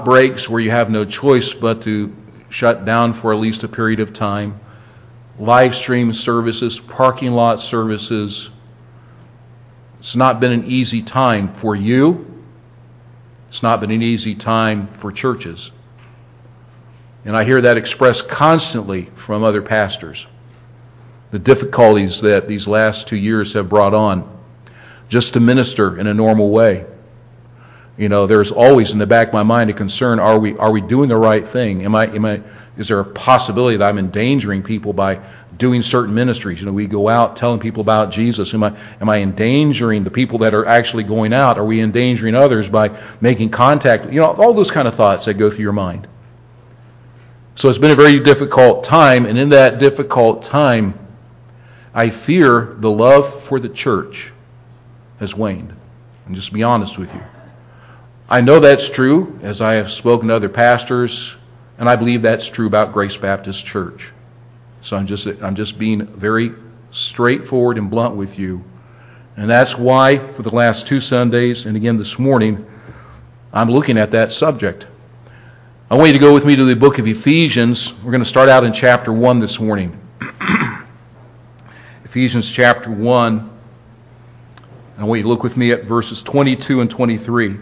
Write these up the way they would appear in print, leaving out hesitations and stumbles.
breaks where you have no choice but to shut down for at least a period of time. Live stream services, parking lot services. It's not been an easy time for you. It's not been an easy time for churches. And I hear that expressed constantly from other pastors. The difficulties that these last 2 years have brought on just to minister in a normal way. You know, there's always in the back of my mind a concern, are we doing the right thing? Is there a possibility that I'm endangering people by doing certain ministries? You know, we go out telling people about Jesus. Am I endangering the people that are actually going out? Are we endangering others by making contact? You know, all those kind of thoughts that go through your mind. So it's been a very difficult time, and in that difficult time, I fear the love for the church has waned. And just to be honest with you. I know that's true, as I have spoken to other pastors, and I believe that's true about Grace Baptist Church. So I'm just being very straightforward and blunt with you. And that's why for the last 2 Sundays, and again this morning, I'm looking at that subject. I want you to go with me to the book of Ephesians. We're going to start out in chapter 1 this morning. Ephesians chapter 1. I want you to look with me at verses 22 and 23.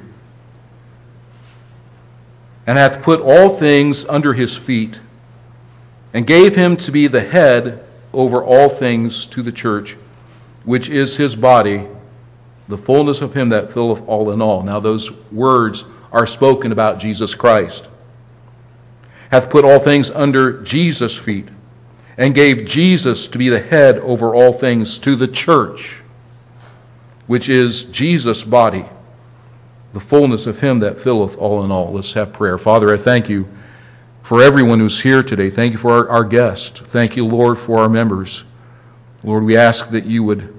And hath put all things under his feet, and gave him to be the head over all things to the church, which is his body, the fullness of him that filleth all in all. Now those words are spoken about Jesus Christ. Hath put all things under Jesus' feet, and gave Jesus to be the head over all things to the church, which is Jesus' body, the fullness of him that filleth all in all. Let's have prayer. Father, I thank you for everyone who's here today. Thank you for our guests. Thank you, Lord, for our members. Lord, we ask that you would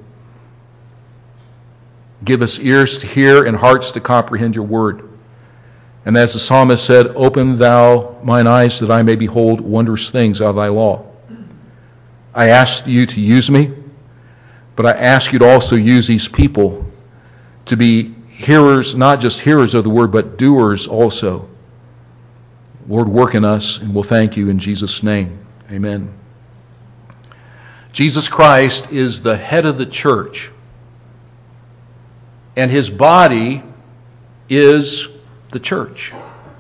give us ears to hear and hearts to comprehend your word. And as the psalmist said, open thou mine eyes that I may behold wondrous things out of thy law. I ask you to use me, but I ask you to also use these people to be hearers, not just hearers of the word, but doers also. Lord, work in us, and we'll thank you in Jesus' name. Amen. Jesus Christ is the head of the church, and his body is the church.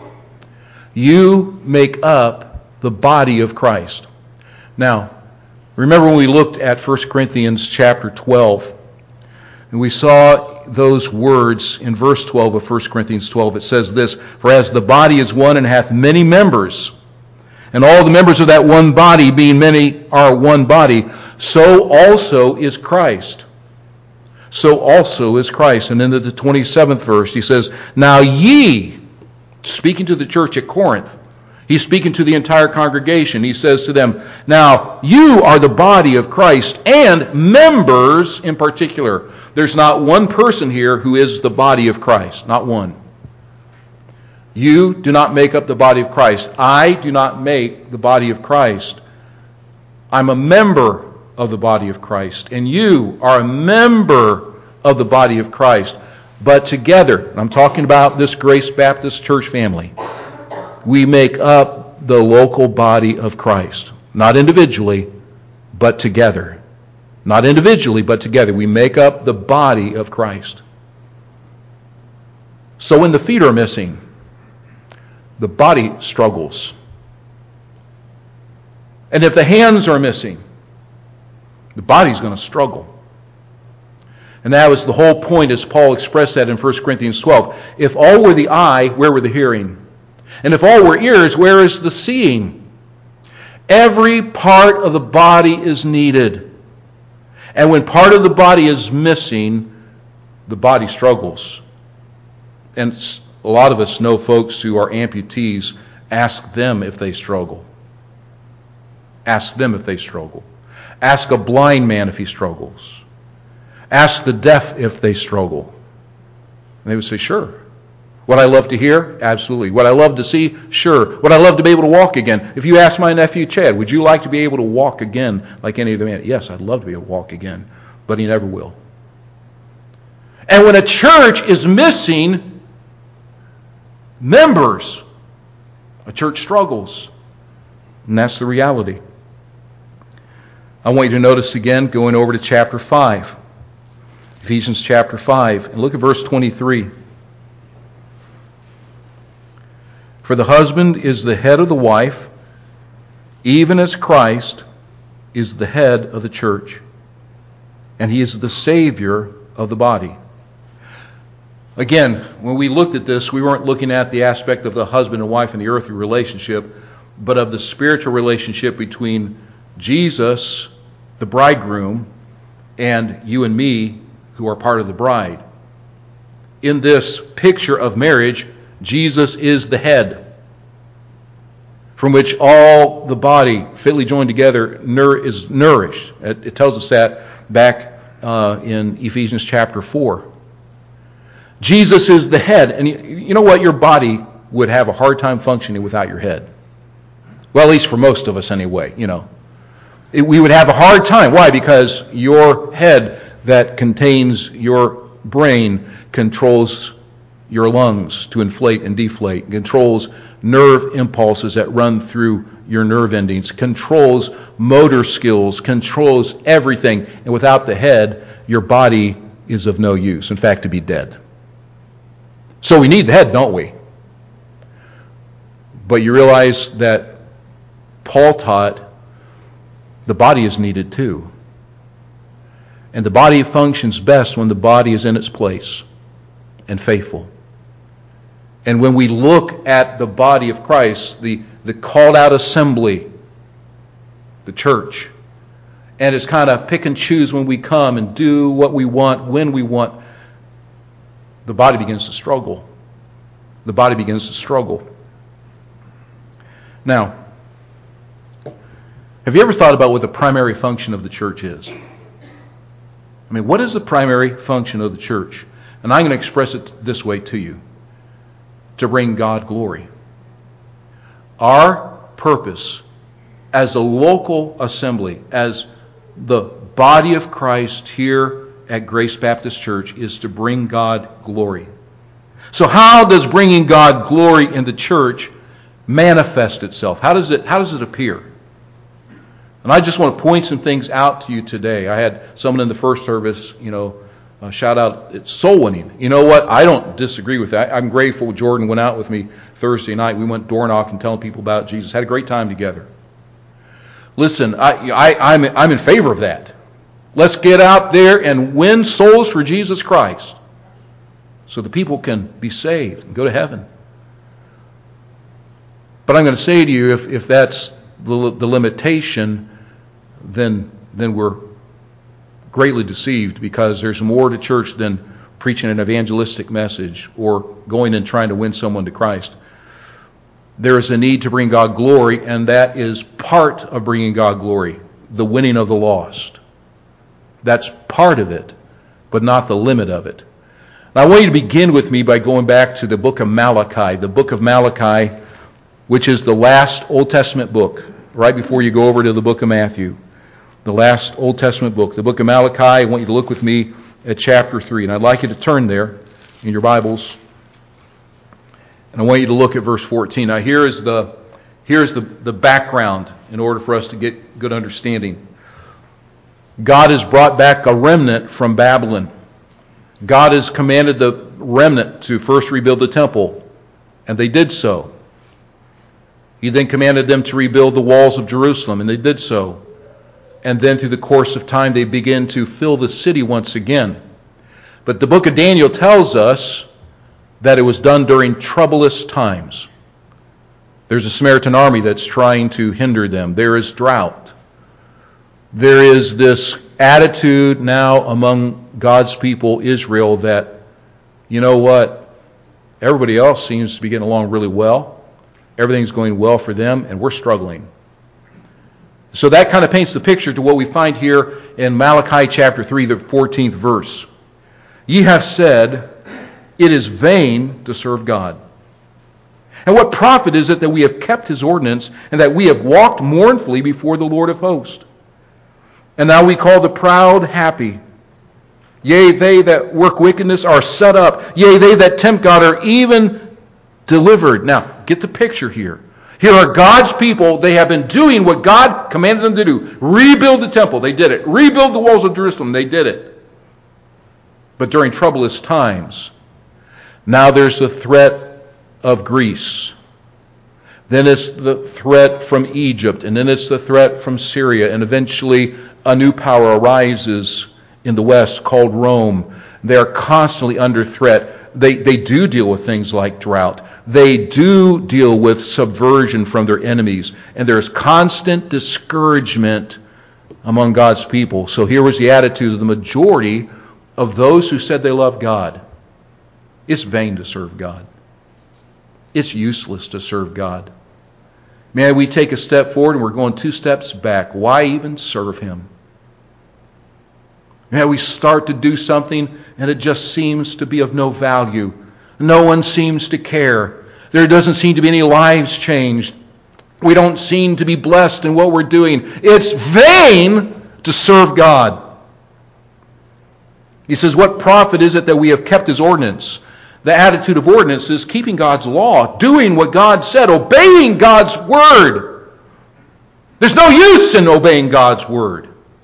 You make up the body of Christ. Now, remember when we looked at 1 Corinthians chapter 12, and we saw those words in verse 12 of 1 Corinthians 12. It says this, for as the body is one and hath many members, and all the members of that one body, being many, are one body, so also is Christ. So also is Christ. And in the 27th verse, he says, now ye, speaking to the church at Corinth, he's speaking to the entire congregation. He says to them, now you are the body of Christ, and members in particular. There's not one person here who is the body of Christ. Not one. You do not make up the body of Christ. I do not make the body of Christ. I'm a member of the body of Christ. And you are a member of the body of Christ. But together, I'm talking about this Grace Baptist Church family, we make up the local body of Christ. Not individually, but together. Not individually, but together. We make up the body of Christ. So when the feet are missing, the body struggles. And if the hands are missing, the body's going to struggle. And that was the whole point as Paul expressed that in 1 Corinthians 12. If all were the eye, where were the hearing? And if all were ears, where is the seeing? Every part of the body is needed. And when part of the body is missing, the body struggles. And a lot of us know folks who are amputees. Ask them if they struggle. Ask them if they struggle. Ask a blind man if he struggles. Ask the deaf if they struggle. And they would say, sure. Would I love to hear? Absolutely. Would I love to see? Sure. Would I love to be able to walk again? If you ask my nephew Chad, would you like to be able to walk again like any other man? Yes, I'd love to be able to walk again. But he never will. And when a church is missing members, A church struggles. And that's the reality. I want you to notice again, going over to chapter 5. Ephesians chapter 5. And look at verse 23. For the husband is the head of the wife, even as Christ is the head of the church, and he is the Savior of the body. Again, when we looked at this, we weren't looking at the aspect of the husband and wife in the earthly relationship, but of the spiritual relationship between Jesus, the bridegroom, and you and me, who are part of the bride. In this picture of marriage, Jesus is the head, from which all the body, fitly joined together, is nourished. It tells us that back in Ephesians chapter 4. Jesus is the head. And you know what? Your body would have a hard time functioning without your head. Well, at least for most of us anyway, We would have a hard time. Why? Because your head that contains your brain controls your lungs to inflate and deflate, controls nerve impulses that run through your nerve endings, controls motor skills, controls everything. And without the head, your body is of no use. In fact, to be dead. So we need the head, don't we? But you realize that Paul taught the body is needed too. And the body functions best when the body is in its place and faithful. And when we look at the body of Christ, the called out assembly, the church, and it's kind of pick and choose when we come and do what we want, when we want, the body begins to struggle. The body begins to struggle. Now, have you ever thought about what the primary function of the church is? What is the primary function of the church? And I'm going to express it this way to you. To bring God glory. Our purpose as a local assembly, as the body of Christ here at Grace Baptist Church, is to bring God glory. So how does bringing God glory in the church manifest itself? How does it appear? And I just want to point some things out to you today. I had someone in the first service, shout out, it's soul winning. You know what? I don't disagree with that. I'm grateful Jordan went out with me Thursday night. We went door knocking, telling people about Jesus. Had a great time together. Listen, I'm in favor of that. Let's get out there and win souls for Jesus Christ so the people can be saved and go to heaven. But I'm going to say to you, if that's the limitation, then we're greatly deceived, because there's more to church than preaching an evangelistic message or going and trying to win someone to Christ. There is a need to bring God glory, and that is part of bringing God glory, the winning of the lost. That's part of it, but not the limit of it. Now, I want you to begin with me by going back to the book of Malachi. The book of Malachi, which is the last Old Testament book, right before you go over to the book of Matthew. The last Old Testament book. The book of Malachi, I want you to look with me at chapter 3. And I'd like you to turn there in your Bibles. And I want you to look at verse 14. Now here's the background in order for us to get good understanding. God has brought back a remnant from Babylon. God has commanded the remnant to first rebuild the temple, and they did so. He then commanded them to rebuild the walls of Jerusalem, and they did so. And then through the course of time, they begin to fill the city once again. But the book of Daniel tells us that it was done during troublous times. There's a Samaritan army that's trying to hinder them. There is drought. There is this attitude now among God's people, Israel, that, you know what, everybody else seems to be getting along really well. Everything's going well for them, and we're struggling. So that kind of paints the picture to what we find here in Malachi chapter 3, the 14th verse. Ye have said, it is vain to serve God. And what profit is it that we have kept his ordinance, and that we have walked mournfully before the Lord of hosts? And now we call the proud happy. Yea, they that work wickedness are set up. Yea, they that tempt God are even delivered. Now, get the picture here. Here are God's people. They have been doing what God commanded them to do. Rebuild the temple. They did it. Rebuild the walls of Jerusalem. They did it. But during troublous times, now there's the threat of Greece. Then it's the threat from Egypt. And then it's the threat from Syria. And eventually a new power arises in the West called Rome. They are constantly under threat. They do deal with things like drought. They do deal with subversion from their enemies. And there's constant discouragement among God's people. So here was the attitude of the majority of those who said they love God. It's vain to serve God. It's useless to serve God. Man, we take a step forward and we're going 2 steps back. Why even serve Him? Man, we start to do something and it just seems to be of no value. No one seems to care. There doesn't seem to be any lives changed. We don't seem to be blessed in what we're doing. It's vain to serve God. He says, what profit is it that we have kept His ordinance? The attitude of ordinance is keeping God's law, doing what God said, obeying God's word. There's no use in obeying God's word.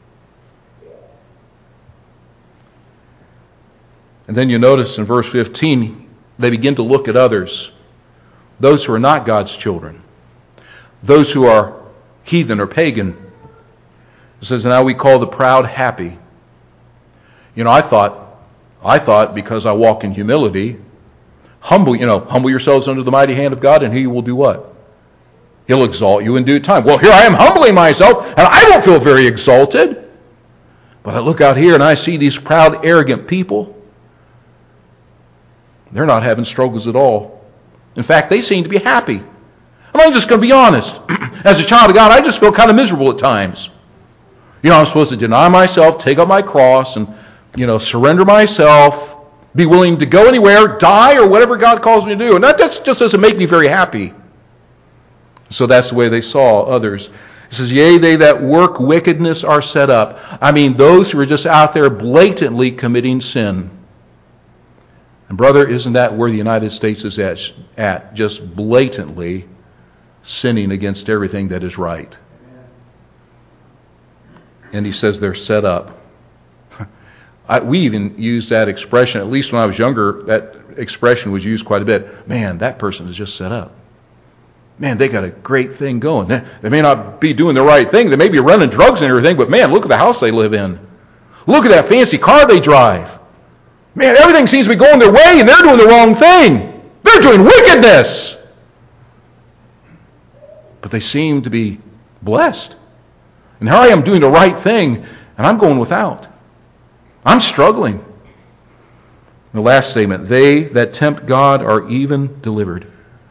And then you notice in verse 15, they begin to look at others, those who are not God's children, those who are heathen or pagan. It says, now we call the proud happy. You know, I thought because I walk in humility, humble yourselves under the mighty hand of God, and He will do what? He'll exalt you in due time. Well, here I am humbling myself, and I don't feel very exalted. But I look out here and I see these proud, arrogant people. They're not having struggles at all. In fact, they seem to be happy. And I'm just going to be honest. As a child of God, I just feel kind of miserable at times. You know, I'm supposed to deny myself, take up my cross, and, surrender myself, be willing to go anywhere, die, or whatever God calls me to do. And that just doesn't make me very happy. So that's the way they saw others. It says, yea, they that work wickedness are set up. I mean, those who are just out there blatantly committing sin. And brother, isn't that where the United States is at? Just blatantly sinning against everything that is right. And he says they're set up. We even use that expression, at least when I was younger, that expression was used quite a bit. Man, that person is just set up. Man, they got a great thing going. They may not be doing the right thing. They may be running drugs and everything, but man, look at the house they live in. Look at that fancy car they drive. Man, everything seems to be going their way and they're doing the wrong thing. They're doing wickedness. But they seem to be blessed. And here I am doing the right thing and I'm going without. I'm struggling. The last statement, they that tempt God are even delivered.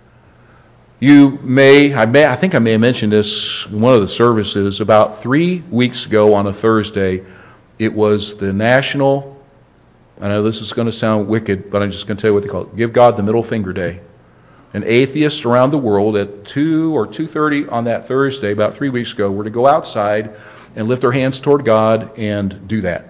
I think I may have mentioned this in one of the services about 3 weeks ago on a Thursday. It was the National, I know this is going to sound wicked, but I'm just going to tell you what they call it. Give God the Middle Finger Day. And atheists around the world at 2 or 2:30 on that Thursday, about 3 weeks ago, were to go outside and lift their hands toward God and do that.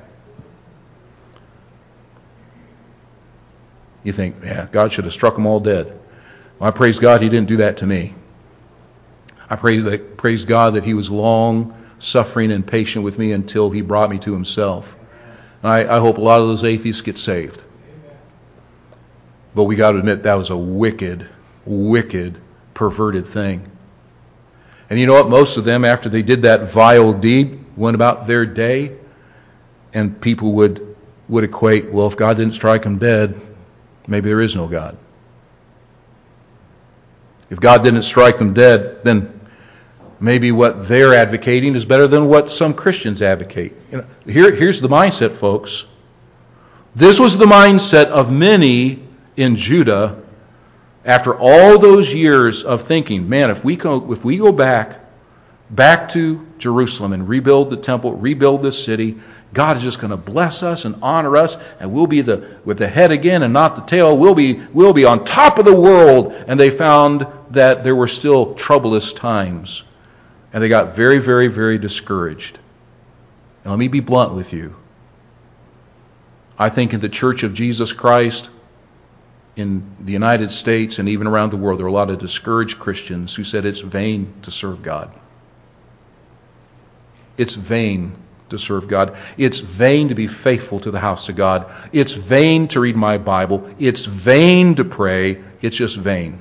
You think, yeah, God should have struck them all dead. Well, I praise God He didn't do that to me. I praise God that He was long suffering and patient with me until He brought me to Himself. And I hope a lot of those atheists get saved. But we got to admit that was a wicked, perverted thing. And you know what? Most of them, after they did that vile deed, went about their day, and people would equate, well, if God didn't strike them dead, maybe there is no God. If God didn't strike them dead, then maybe what they're advocating is better than what some Christians advocate. Here's the mindset, folks. This was the mindset of many in Judah after all those years of thinking, man, if we go back to Jerusalem and rebuild the temple, rebuild this city, God is just going to bless us and honor us, and we'll be with the head again and not the tail. We'll be on top of the world. And they found that there were still troublous times. And they got very, very, very discouraged. And let me be blunt with you. I think in the Church of Jesus Christ, in the United States and even around the world, there are a lot of discouraged Christians who said it's vain to serve God. It's vain to serve God. It's vain to be faithful to the house of God. It's vain to read my Bible. It's vain to pray. It's just vain.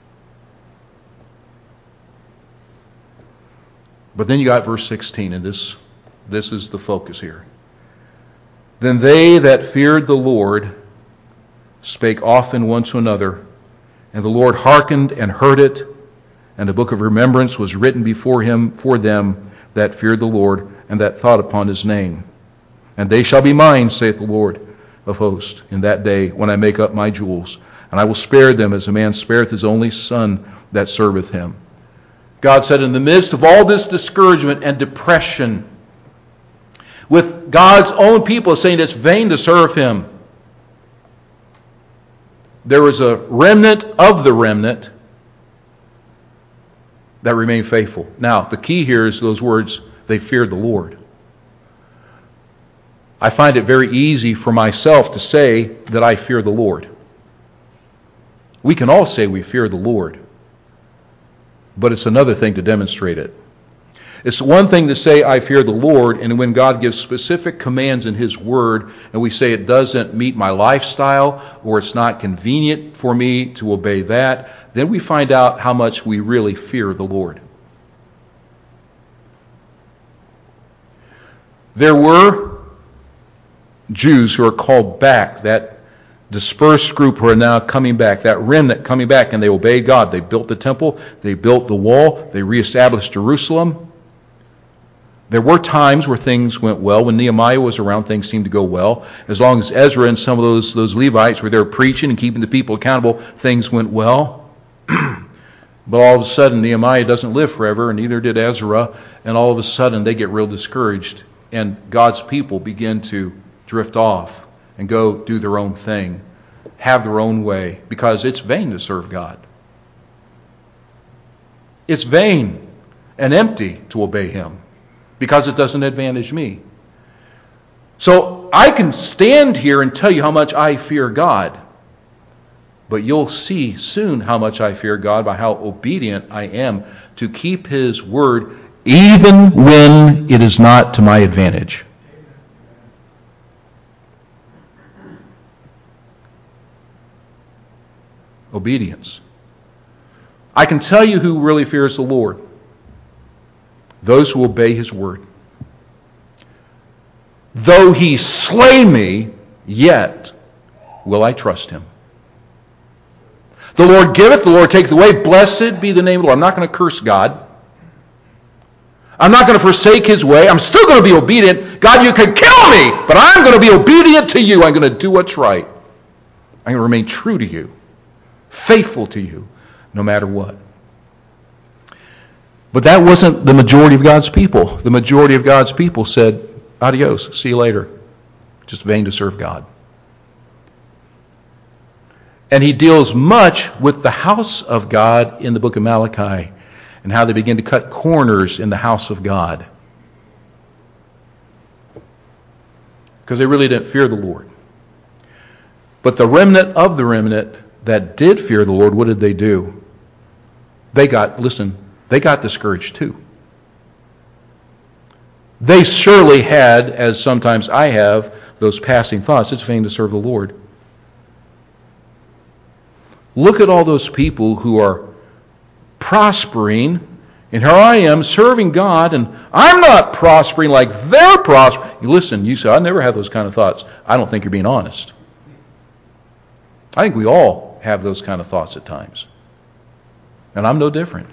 But then you got verse 16, and this is the focus here. Then they that feared the Lord spake often one to another, and the Lord hearkened and heard it, and a book of remembrance was written before him for them that feared the Lord, and that thought upon his name. And they shall be mine, saith the Lord of hosts, in that day when I make up my jewels, and I will spare them as a man spareth his only son that serveth him. God said, in the midst of all this discouragement and depression, with God's own people saying it's vain to serve him, there was a remnant of the remnant that remained faithful. Now, the key here is those words, they feared the Lord. I find it very easy for myself to say that I fear the Lord. We can all say we fear the Lord, but it's another thing to demonstrate it. It's one thing to say I fear the Lord, and when God gives specific commands in his word, and we say it doesn't meet my lifestyle, or it's not convenient for me to obey that, then we find out how much we really fear the Lord. There were Jews who are called back, that dispersed group who are now coming back, that remnant coming back, and they obeyed God. They built the temple, they built the wall, they reestablished Jerusalem. There were times where things went well. When Nehemiah was around, things seemed to go well. As long as Ezra and some of those Levites were there preaching and keeping the people accountable, things went well. But all of a sudden, Nehemiah doesn't live forever, and neither did Ezra. And all of a sudden, they get real discouraged. And God's people begin to drift off and go do their own thing, have their own way, because it's vain to serve God. It's vain and empty to obey him, because it doesn't advantage me. So I can stand here and tell you how much I fear God, but you'll see soon how much I fear God by how obedient I am to keep his word, even when it is not to my advantage. Obedience. I can tell you who really fears the Lord. Those who obey his word. Though he slay me, yet will I trust him. The Lord giveth, the Lord taketh away. Blessed be the name of the Lord. I'm not going to curse God. I'm not going to forsake his way. I'm still going to be obedient. God, you can kill me, but I'm going to be obedient to you. I'm going to do what's right. I'm going to remain true to you, faithful to you, no matter what. But that wasn't the majority of God's people. The majority of God's people said, adios, see you later. Just vain to serve God. And he deals much with the house of God in the book of Malachi, and how they begin to cut corners in the house of God, because they really didn't fear the Lord. But the remnant of the remnant that did fear the Lord, what did they do? They got discouraged too. They surely had, as sometimes I have, those passing thoughts, it's vain to serve the Lord. Look at all those people who are prospering, and here I am serving God, and I'm not prospering like they're prospering. You listen, you say, I never have those kind of thoughts. I don't think you're being honest. I think we all have those kind of thoughts at times. And I'm no different.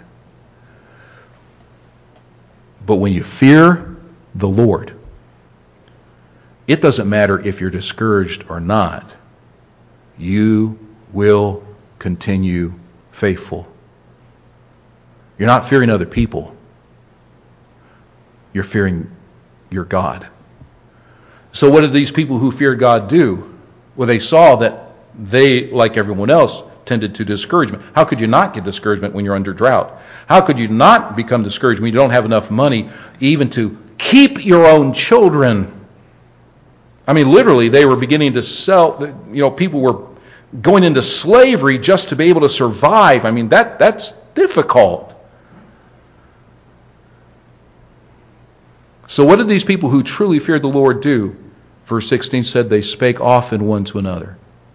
But when you fear the Lord, it doesn't matter if you're discouraged or not. You will continue faithful. You're not fearing other people. You're fearing your God. So what did these people who feared God do? Well, they saw that they, like everyone else, tended to discouragement. How could you not get discouragement when you're under drought? How could you not become discouraged when you don't have enough money even to keep your own children? I mean, literally, they were beginning to sell. People were going into slavery just to be able to survive. I mean, that's difficult. So what did these people who truly feared the Lord do? Verse 16 said they spake often one to another.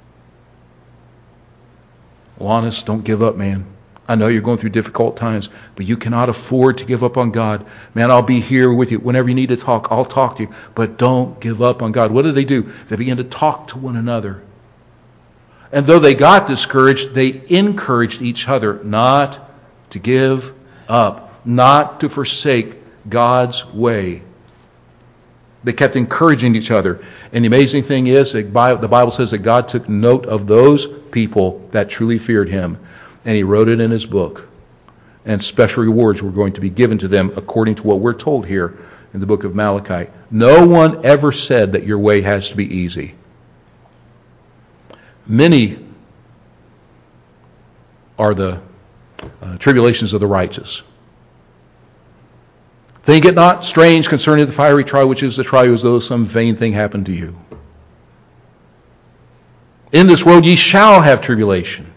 Well, honest, don't give up, man. I know you're going through difficult times, but you cannot afford to give up on God. Man, I'll be here with you. Whenever you need to talk, I'll talk to you. But don't give up on God. What did they do? They began to talk to one another. And though they got discouraged, they encouraged each other not to give up, not to forsake God's way. They kept encouraging each other. And the amazing thing is, the Bible says that God took note of those people that truly feared Him. And He wrote it in His book. And special rewards were going to be given to them according to what we're told here in the book of Malachi. No one ever said that your way has to be easy. Many are the tribulations of the righteous. Think it not strange concerning the fiery trial, which is the trial as though some vain thing happened to you. In this world ye shall have tribulation.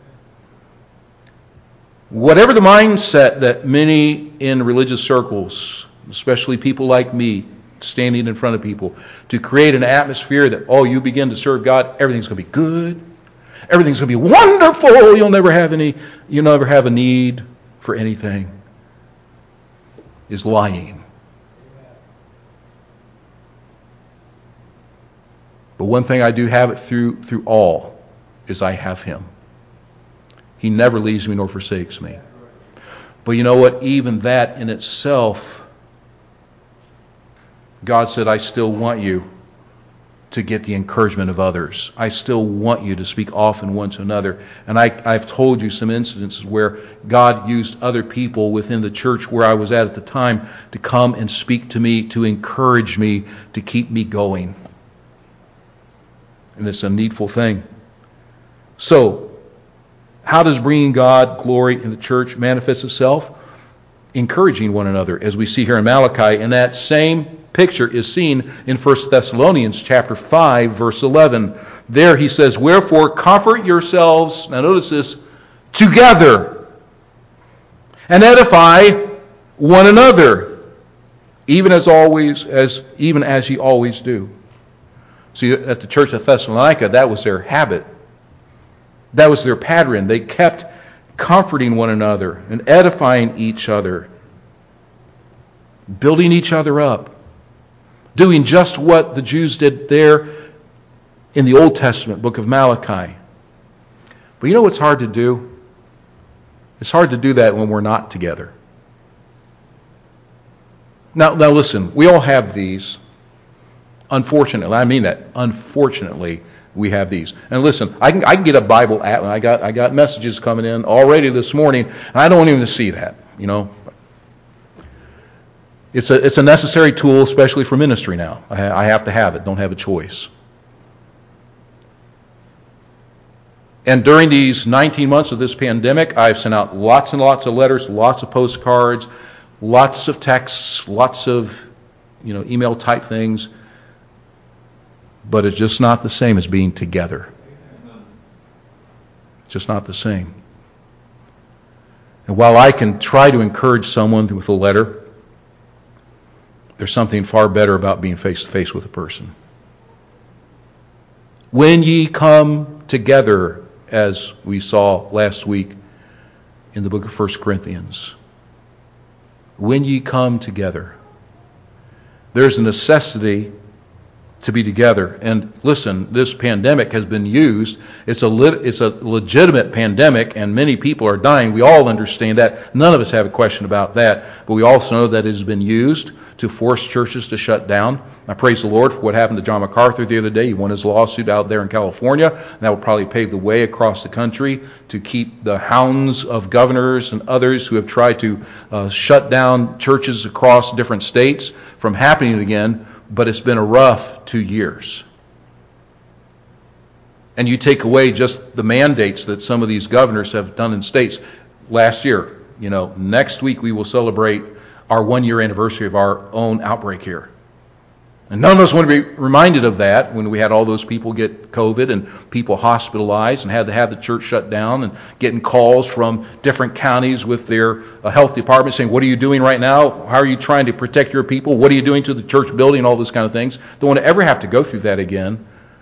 Whatever the mindset that many in religious circles, especially people like me, standing in front of people, to create an atmosphere that, you begin to serve God, everything's going to be good. Everything's going to be wonderful. You'll never have a need for anything. Is lying. But one thing I do have it through all is I have Him. He never leaves me nor forsakes me. But you know what? Even that in itself, God said, I still want you to get the encouragement of others. I still want you to speak often one to another. And I've told you some incidences where God used other people within the church where I was at the time to come and speak to me, to encourage me, to keep me going. And it's a needful thing. So, how does bringing God glory in the church manifest itself? Encouraging one another, as we see here in Malachi. And that same picture is seen in 1 Thessalonians chapter 5, verse 11. There he says, wherefore comfort yourselves, now notice this, together, and edify one another, even as ye always do. See, at the church of Thessalonica, that was their habit. That was their pattern. They kept comforting one another and edifying each other, building each other up, doing just what the Jews did there in the Old Testament book of Malachi. But you know what's hard to do? It's hard to do that when we're not together. Now listen, we all have these. Unfortunately, I mean that. Unfortunately, we have these. And listen, I can get a Bible app, and I got messages coming in already this morning, and I don't even see that. It's a necessary tool, especially for ministry now. I have to have it. Don't have a choice. And during these 19 months of this pandemic, I've sent out lots and lots of letters, lots of postcards, lots of texts, lots of email type things. But it's just not the same as being together. It's just not the same. And while I can try to encourage someone with a letter, there's something far better about being face to face with a person. When ye come together, as we saw last week in the book of 1 Corinthians, when ye come together, there's a necessity to be together. And listen, this pandemic has been used. It's a legitimate pandemic, and many people are dying. We all understand that. None of us have a question about that. But we also know that it has been used to force churches to shut down. I praise the Lord for what happened to John MacArthur the other day. He won his lawsuit out there in California. And that will probably pave the way across the country to keep the hounds of governors and others who have tried to shut down churches across different states from happening again. But it's been a rough 2 years. And you take away just the mandates that some of these governors have done in states. Last year, next week we will celebrate our 1-year anniversary of our own outbreak here. And none of us want to be reminded of that when we had all those people get COVID and people hospitalized and had to have the church shut down and getting calls from different counties with their health department saying, what are you doing right now? How are you trying to protect your people? What are you doing to the church building? All those kind of things. Don't want to ever have to go through that again.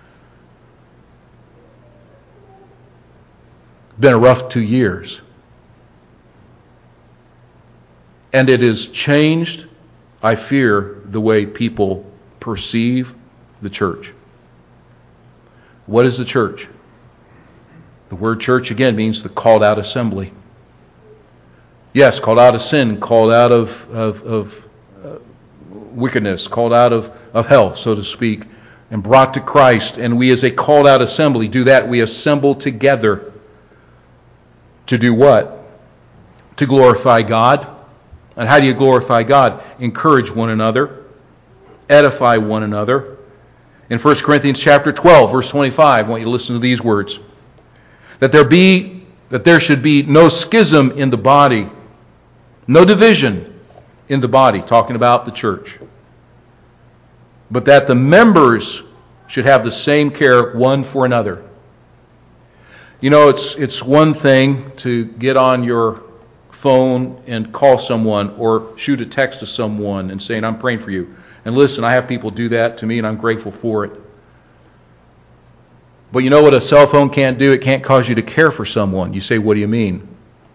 Been a rough 2 years. And it has changed, I fear, the way people perceive the church. What is the church? The word church, again, means the called out assembly. Yes, called out of sin, called out of wickedness, called out of hell, so to speak, and brought to Christ. And we as a called out assembly do that. We assemble together to do what? To glorify God. And how do you glorify God? Encourage one another. Edify one another. In 1 Corinthians chapter 12, verse 25, I want you to listen to these words. That there should be no schism in the body, no division in the body, talking about the church. But that the members should have the same care one for another. You know, it's one thing to get on your phone and call someone or shoot a text to someone and saying, I'm praying for you. And listen, I have people do that to me and I'm grateful for it. But you know what a cell phone can't do? It can't cause you to care for someone. You say, what do you mean?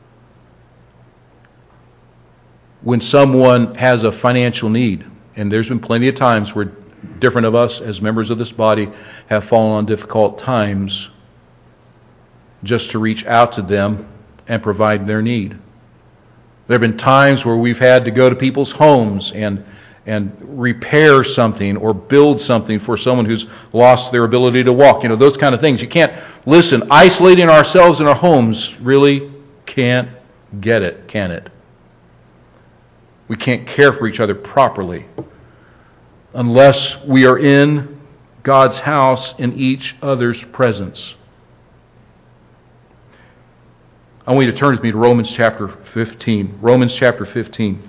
When someone has a financial need, and there's been plenty of times where different of us as members of this body have fallen on difficult times just to reach out to them and provide their need. There have been times where we've had to go to people's homes and repair something or build something for someone who's lost their ability to walk. You know, those kind of things. You can't, listen, isolating ourselves in our homes really can't get it, can it? We can't care for each other properly unless we are in God's house in each other's presence. I want you to turn with me to Romans chapter 15. Romans chapter 15.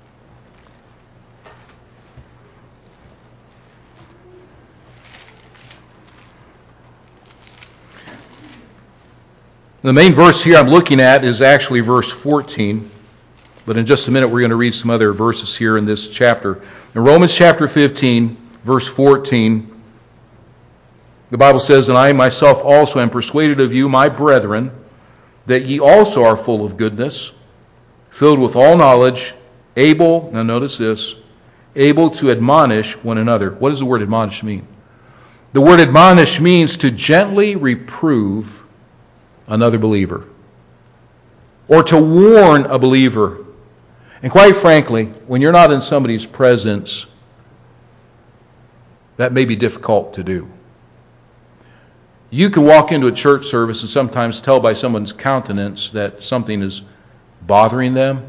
The main verse here I'm looking at is actually verse 14. But in just a minute we're going to read some other verses here in this chapter. In Romans chapter 15, verse 14, the Bible says, And I myself also am persuaded of you, my brethren, that ye also are full of goodness, filled with all knowledge, able, now notice this, able to admonish one another. What does the word admonish mean? The word admonish means to gently reprove another believer, or to warn a believer. And quite frankly, when you're not in somebody's presence, that may be difficult to do. You can walk into a church service and sometimes tell by someone's countenance that something is bothering them.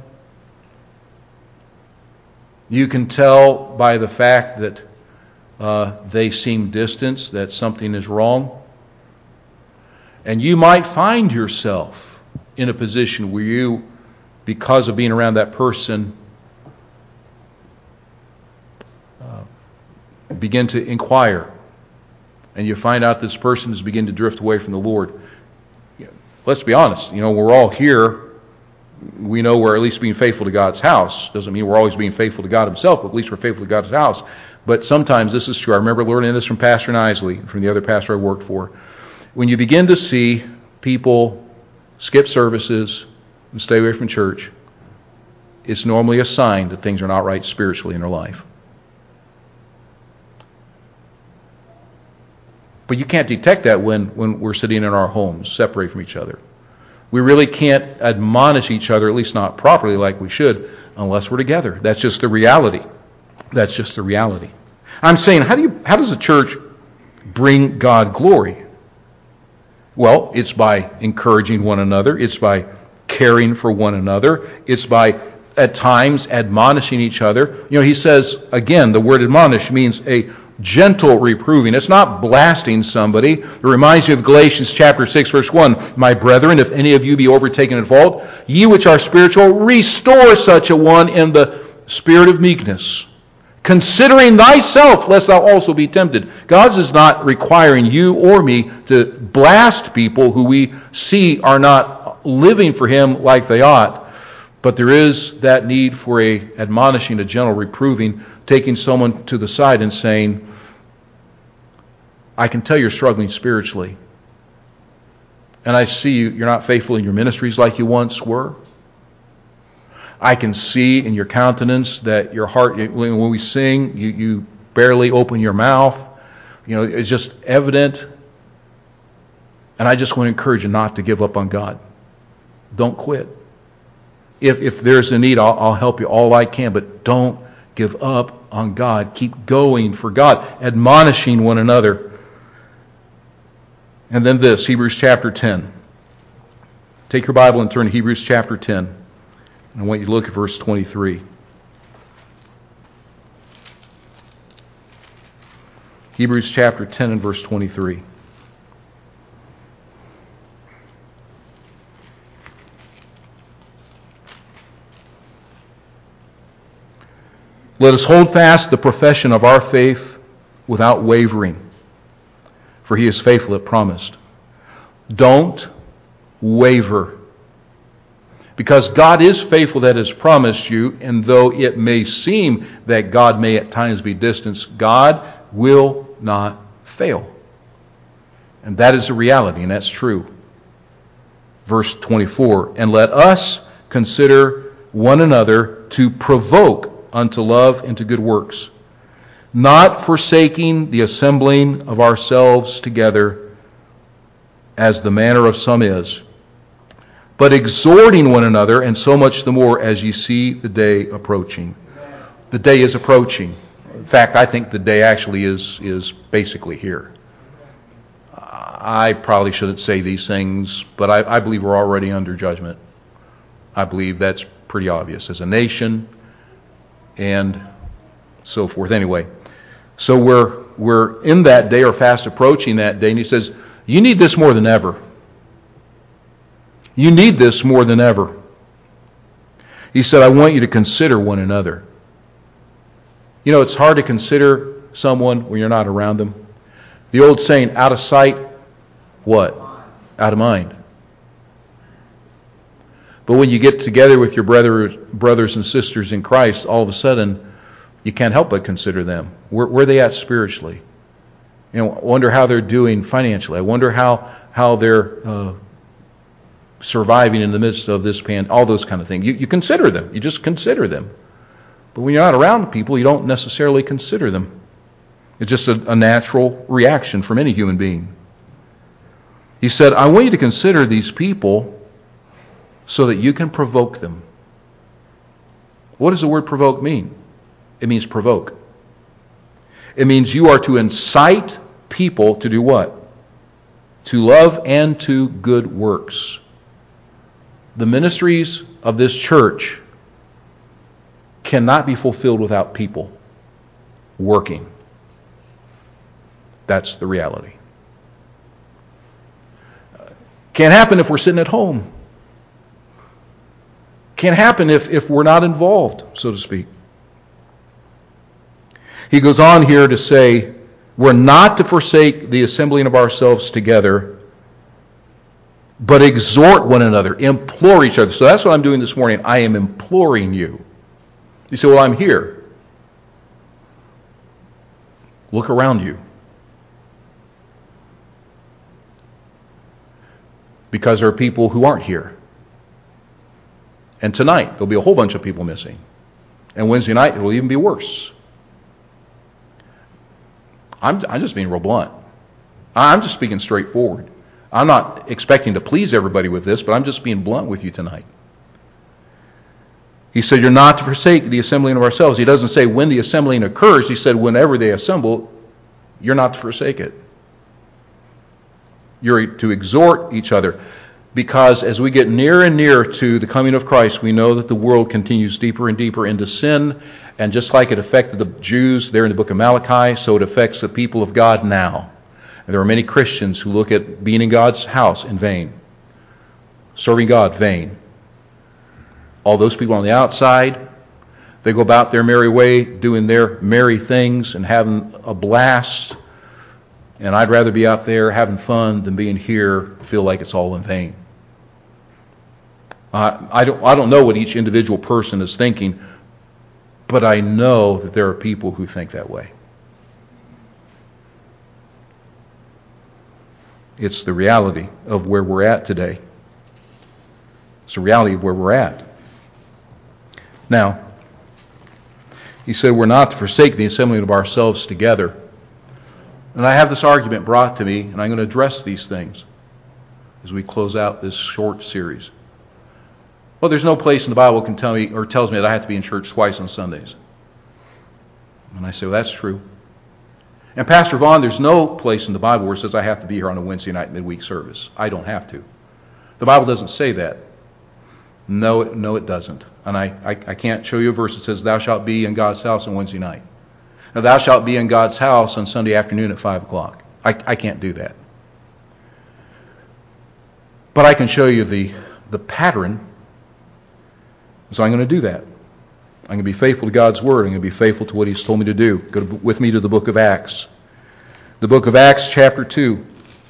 You can tell by the fact that they seem distant that something is wrong. And you might find yourself in a position where you, because of being around that person, begin to inquire. And you find out this person is beginning to drift away from the Lord. Let's be honest. You know, we're all here. We know we're at least being faithful to God's house. Doesn't mean we're always being faithful to God himself, but at least we're faithful to God's house. But sometimes this is true. I remember learning this from Pastor Nisley, from the other pastor I worked for. When you begin to see people skip services and stay away from church, it's normally a sign that things are not right spiritually in their life. But you can't detect that when we're sitting in our homes, separate from each other. We really can't admonish each other, at least not properly like we should, unless we're together. That's just the reality. That's just the reality. I'm saying, how does the church bring God glory? Well, it's by encouraging one another. It's by caring for one another. It's by, at times, admonishing each other. You know, he says, again, the word admonish means a gentle reproving. It's not blasting somebody. It reminds me of Galatians chapter 6, verse 1. My brethren, if any of you be overtaken in fault, ye which are spiritual, restore such a one in the spirit of meekness, considering thyself, lest thou also be tempted. God is not requiring you or me to blast people who we see are not living for Him like they ought. But there is that need for a admonishing, a gentle reproving, taking someone to the side and saying, I can tell you're struggling spiritually. And I see you're not faithful in your ministries like you once were. I can see in your countenance that your heart, when we sing, you barely open your mouth. It's just evident. And I just want to encourage you not to give up on God. Don't quit. If there's a need, I'll help you all I can, but don't give up on God. Keep going for God, admonishing one another. And then this, Hebrews chapter 10. Take your Bible and turn to Hebrews chapter 10. I want you to look at verse 23. Hebrews chapter 10 and verse 23. Let us hold fast the profession of our faith without wavering, for He is faithful that promised. Don't waver. Because God is faithful that has promised you, and though it may seem that God may at times be distant, God will not fail. And that is a reality, and that's true. Verse 24, and let us consider one another to provoke unto love and to good works, not forsaking the assembling of ourselves together, as the manner of some is, but exhorting one another, and so much the more as ye see the day approaching. The day is approaching. In fact, I think the day actually is basically here. I probably shouldn't say these things, but I believe we're already under judgment. I believe that's pretty obvious as a nation and so forth. Anyway, so we're in that day, or fast approaching that day, and he says, you need this more than ever. You need this more than ever. He said, I want you to consider one another. It's hard to consider someone when you're not around them. The old saying, out of sight, what? Out of mind. But when you get together with your brothers and sisters in Christ, all of a sudden, you can't help but consider them. Where are they at spiritually? I wonder how they're doing financially. I wonder how they're surviving in the midst of this all those kind of things. You consider them. You just consider them. But when you're not around people, you don't necessarily consider them. It's just a natural reaction from any human being. He said, I want you to consider these people so that you can provoke them. What does the word provoke mean? It means provoke. It means you are to incite people to do what? To love and to good works. The ministries of this church cannot be fulfilled without people working. That's the reality. Can't happen if we're sitting at home. Can't happen if we're not involved, so to speak. He goes on here to say, we're not to forsake the assembling of ourselves together, but exhort one another, implore each other. So that's what I'm doing this morning. I am imploring you. You say, well, I'm here. Look around you. Because there are people who aren't here. And tonight, there'll be a whole bunch of people missing. And Wednesday night, it will even be worse. I'm just being real blunt. I'm just speaking straightforward. I'm not expecting to please everybody with this, but I'm just being blunt with you tonight. He said, you're not to forsake the assembling of ourselves. He doesn't say when the assembling occurs. He said whenever they assemble, you're not to forsake it. You're to exhort each other. Because as we get nearer and nearer to the coming of Christ, we know that the world continues deeper and deeper into sin. And just like it affected the Jews there in the book of Malachi, so it affects the people of God now. And there are many Christians who look at being in God's house in vain. Serving God vain. All those people on the outside, They go about their merry way, doing their merry things and having a blast. And I'd rather be out there having fun than being here, feel like it's all in vain. I don't know what each individual person is thinking, but I know that there are people who think that way. It's the reality of where we're at today. It's the reality of where we're at. Now, he said we're not to forsake the assembling of ourselves together. And I have this argument brought to me, and I'm going to address these things as we close out this short series. Well, there's no place in the Bible can tell me or tells me that I have to be in church twice on Sundays. And I say, well, that's true. And Pastor Vaughn, there's no place in the Bible where it says I have to be here on a Wednesday night midweek service. I don't have to. The Bible doesn't say that. No, it doesn't. And I can't show you a verse that says thou shalt be in God's house on Wednesday night. Now, thou shalt be in God's house on Sunday afternoon at 5 o'clock. I can't do that. But I can show you the pattern. So I'm going to do that. I'm going to be faithful to God's Word. I'm going to be faithful to what He's told me to do. Go with me to the book of Acts. The book of Acts, chapter 2.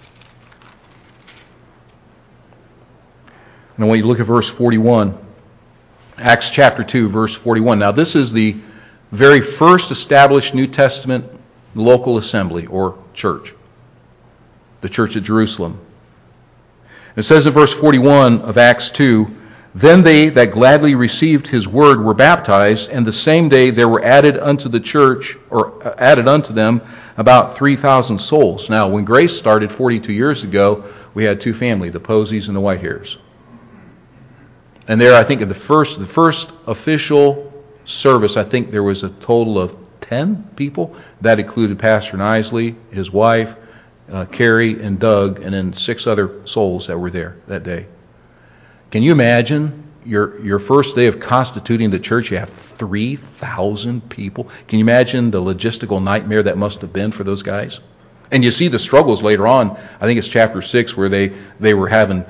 And I want you to look at verse 41. Acts chapter 2, verse 41. Now, this is the very first established New Testament local assembly or church. The church at Jerusalem. It says in verse 41 of Acts 2, then they that gladly received his word were baptized, and the same day there were added unto the church, or added unto them, about 3,000 souls. Now, when Grace started 42 years ago, we had two families, the Posies and the Whitehairs. And there, I think, in the first official service, I think there was a total of 10 people. That included Pastor Nisley, his wife, Carrie, and Doug, and then 6 other souls that were there that day. Can you imagine your first day of constituting the church, you have 3,000 people? Can you imagine the logistical nightmare that must have been for those guys? And you see the struggles later on. I think it's chapter 6 where they were having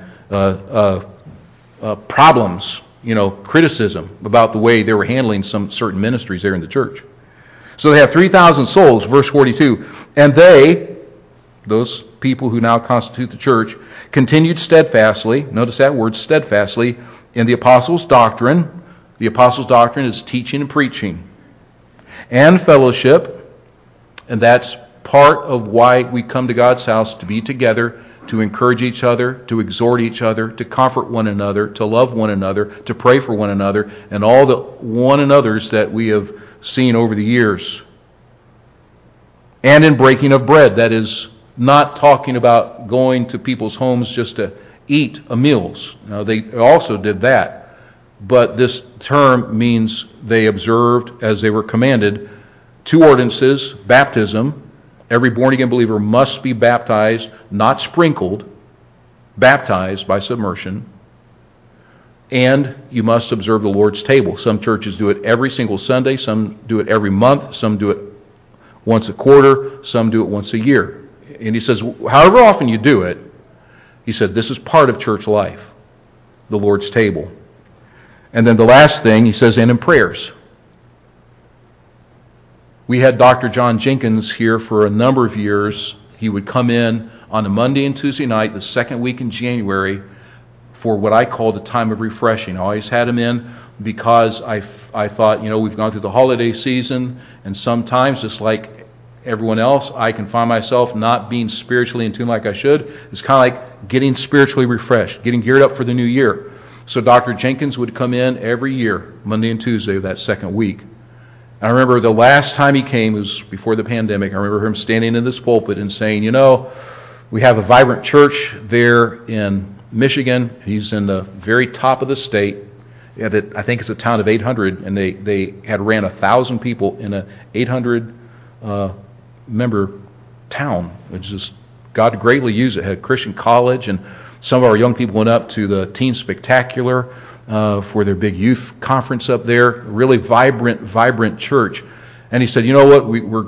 problems, criticism about the way they were handling some certain ministries there in the church. So they have 3,000 souls, verse 42. And they, those people who now constitute the church, continued steadfastly, notice that word, steadfastly, in the apostles' doctrine. The apostles' doctrine is teaching and preaching. And fellowship, and that's part of why we come to God's house, to be together, to encourage each other, to exhort each other, to comfort one another, to love one another, to pray for one another, and all the one another's that we have seen over the years. And in breaking of bread, that is not talking about going to people's homes just to eat meals. Now, they also did that. But this term means they observed, as they were commanded, 2 ordinances, baptism. Every born-again believer must be baptized, not sprinkled, baptized by submersion. And you must observe the Lord's table. Some churches do it every single Sunday. Some do it every month. Some do it once a quarter. Some do it once a year. And he says, however often you do it, he said, this is part of church life, the Lord's table. And then the last thing, he says, and in prayers. We had Dr. John Jenkins here for a number of years. He would come in on a Monday and Tuesday night, the second week in January, for what I called a time of refreshing. I always had him in because I thought, we've gone through the holiday season, and sometimes, just like everyone else, I can find myself not being spiritually in tune like I should. It's kind of like getting spiritually refreshed, getting geared up for the new year. So Dr. Jenkins would come in every year, Monday and Tuesday of that second week. And I remember the last time he came, it was before the pandemic. I remember him standing in this pulpit and saying, we have a vibrant church there in Michigan. He's in the very top of the state. I think it's a town of 800, and they had ran 1,000 people in a 800 member town, which is, God greatly used it. Had a Christian college, and some of our young people went up to the Teen Spectacular for their big youth conference up there. Really vibrant church. And he said, we're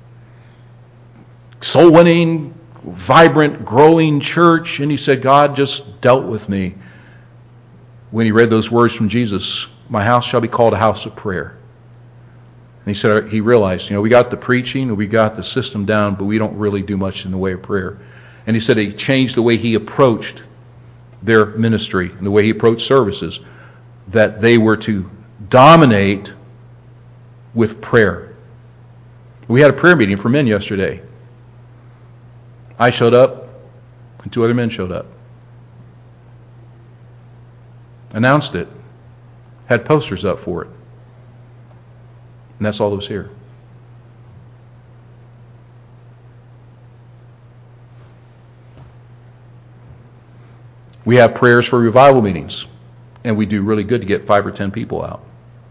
soul winning, vibrant, growing church. And he said, God just dealt with me when he read those words from Jesus, my house shall be called a house of prayer. And he said he realized, we got the preaching, we got the system down, but we don't really do much in the way of prayer. And he said he changed the way he approached their ministry and the way he approached services, that they were to dominate with prayer. We had a prayer meeting for men yesterday. I showed up, and 2 other men showed up. Announced it. Had posters up for it. And that's all that was here. We have prayers for revival meetings, and we do really good to get 5 or 10 people out.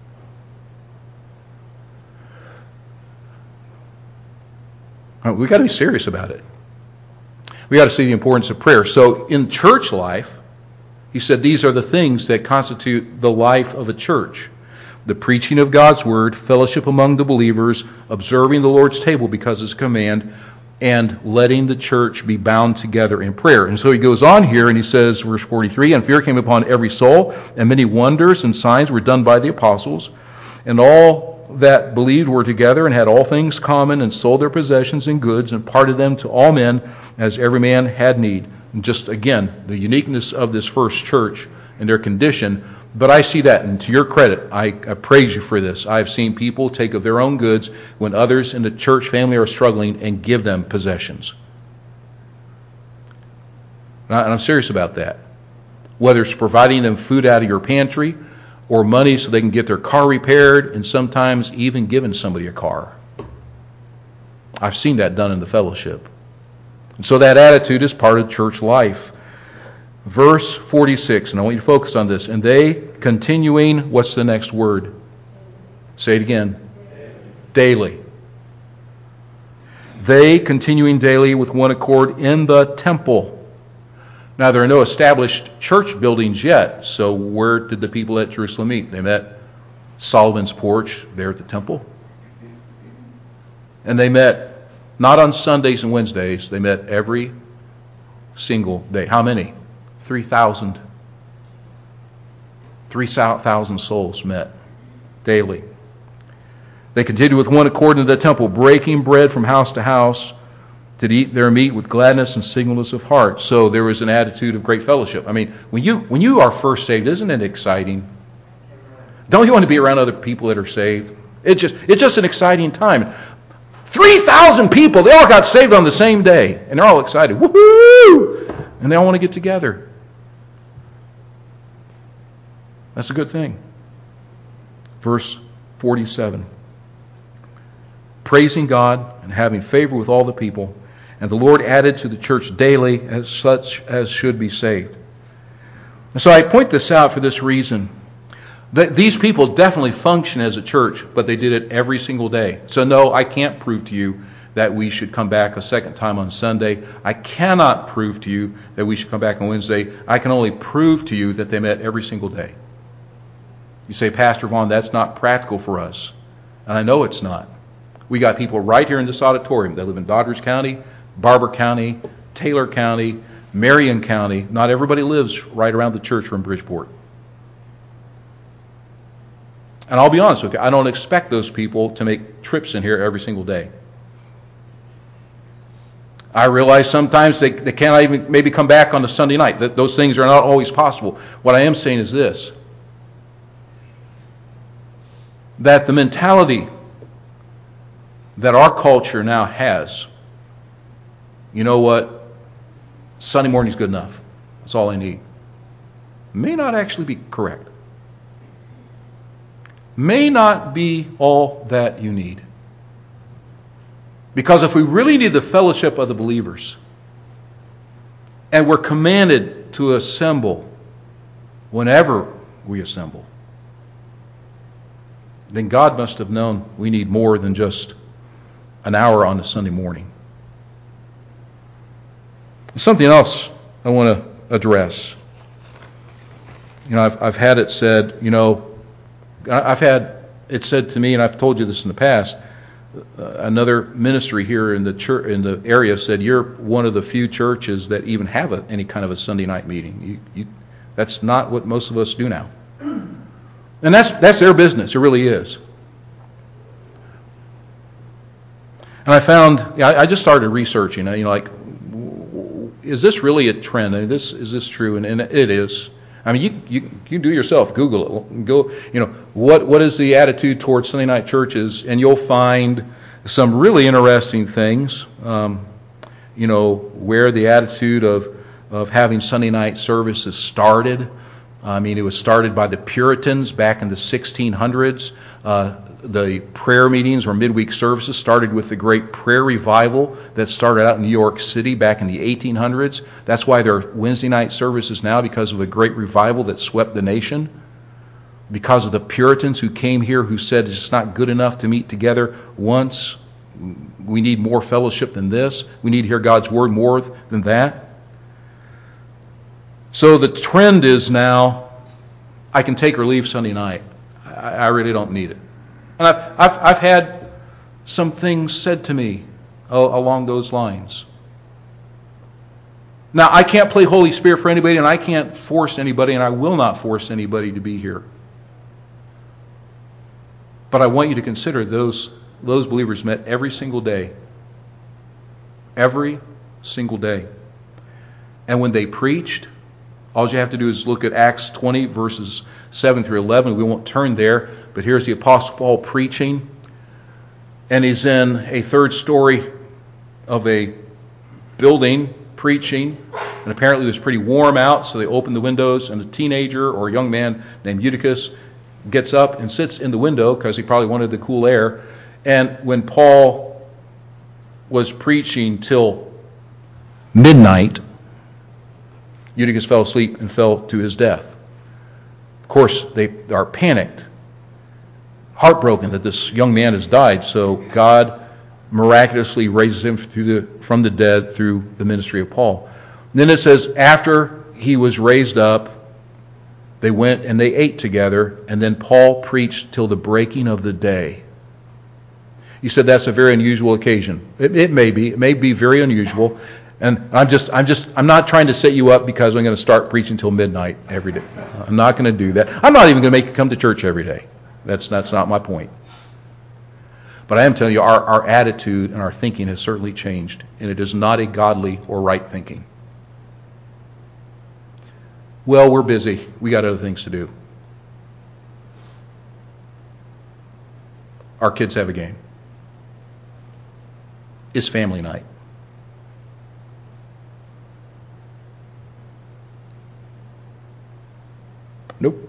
We got to be serious about it. We got to see the importance of prayer. So in church life, he said these are the things that constitute the life of a church. The preaching of God's word, fellowship among the believers, observing the Lord's table because it's a command, and letting the church be bound together in prayer. And so he goes on here and he says, verse 43, and fear came upon every soul, and many wonders and signs were done by the apostles, and all that believed were together and had all things common, and sold their possessions and goods, and parted them to all men as every man had need. And just again, the uniqueness of this first church and their condition. But I see that, and to your credit, I praise you for this. I've seen people take of their own goods when others in the church family are struggling and give them possessions. And I'm serious about that. Whether it's providing them food out of your pantry, or money so they can get their car repaired, and sometimes even giving somebody a car. I've seen that done in the fellowship. And so that attitude is part of church life. Verse 46, and I want you to focus on this. And they continuing, what's the next word? Say it again. Daily. They continuing daily with one accord in the temple. Now, there are no established church buildings yet, so where did the people at Jerusalem meet? They met Solomon's porch there at the temple. And they met not on Sundays and Wednesdays, they met every single day. How many? 3,000. 3,000 souls met daily. They continued with one accord in the temple, breaking bread from house to house, to eat their meat with gladness and singleness of heart. So there was an attitude of great fellowship. I mean, when you are first saved, isn't it exciting? Don't you want to be around other people that are saved? It's just an exciting time. 3,000 people, they all got saved on the same day, and they're all excited. Woohoo! And they all want to get together. That's a good thing. Verse 47. Praising God and having favor with all the people, and the Lord added to the church daily as such as should be saved. And so I point this out for this reason. That these people definitely function as a church, but they did it every single day. So no, I can't prove to you that we should come back a second time on Sunday. I cannot prove to you that we should come back on Wednesday. I can only prove to you that they met every single day. You say, Pastor Vaughn, that's not practical for us. And I know it's not. We got people right here in this auditorium that live in Doddridge County, Barber County, Taylor County, Marion County. Not everybody lives right around the church from Bridgeport. And I'll be honest with you, I don't expect those people to make trips in here every single day. I realize sometimes they can't even maybe come back on a Sunday night. Those things are not always possible. What I am saying is this, that the mentality that our culture now has, you know what, Sunday morning is good enough. That's all I need, may not actually be correct. May not be all that you need. Because if we really need the fellowship of the believers, and we're commanded to assemble whenever we assemble, then God must have known we need more than just an hour on a Sunday morning. Something else I want to address. I've had it said, I've had it said to me, and I've told you this in the past, another ministry here in the church, in the area said, you're one of the few churches that even have any kind of a Sunday night meeting. That's not what most of us do now. And that's their business. It really is. And I found, I just started researching, like, is this really a trend? Is this true? And it is. I mean, you can do it yourself. Google it. Go, what is the attitude towards Sunday night churches? And you'll find some really interesting things. Where the attitude of having Sunday night services started. I mean, it was started by the Puritans back in the 1600s. The prayer meetings or midweek services started with the great prayer revival that started out in New York City back in the 1800s. That's why there are Wednesday night services now, because of a great revival that swept the nation. Because of the Puritans who came here who said it's not good enough to meet together once. We need more fellowship than this. We need to hear God's word more than that. So the trend is now, I can take or leave Sunday night. I really don't need it. And I've had some things said to me along those lines. Now, I can't play Holy Spirit for anybody, and I can't force anybody, and I will not force anybody to be here. But I want you to consider those believers met every single day. Every single day. And when they preached, all you have to do is look at Acts 20, verses 7 through 11. We won't turn there, but here's the Apostle Paul preaching. And he's in a third story of a building preaching. And apparently it was pretty warm out, so they opened the windows, and a teenager or a young man named Eutychus gets up and sits in the window because he probably wanted the cool air. And when Paul was preaching till midnight, Eutychus fell asleep and fell to his death. Of course, they are panicked, heartbroken that this young man has died. So God miraculously raises him from the dead through the ministry of Paul. And then it says, after he was raised up, they went and they ate together, and then Paul preached till the breaking of the day. You said that's a very unusual occasion. It may be. It may be very unusual. And I'm not trying to set you up because I'm going to start preaching till midnight every day. I'm not going to do that. I'm not even going to make you come to church every day. That's not my point. But I am telling you, our attitude and our thinking has certainly changed, and it is not a godly or right thinking. Well, we're busy. We got other things to do. Our kids have a game. It's family night. Nope.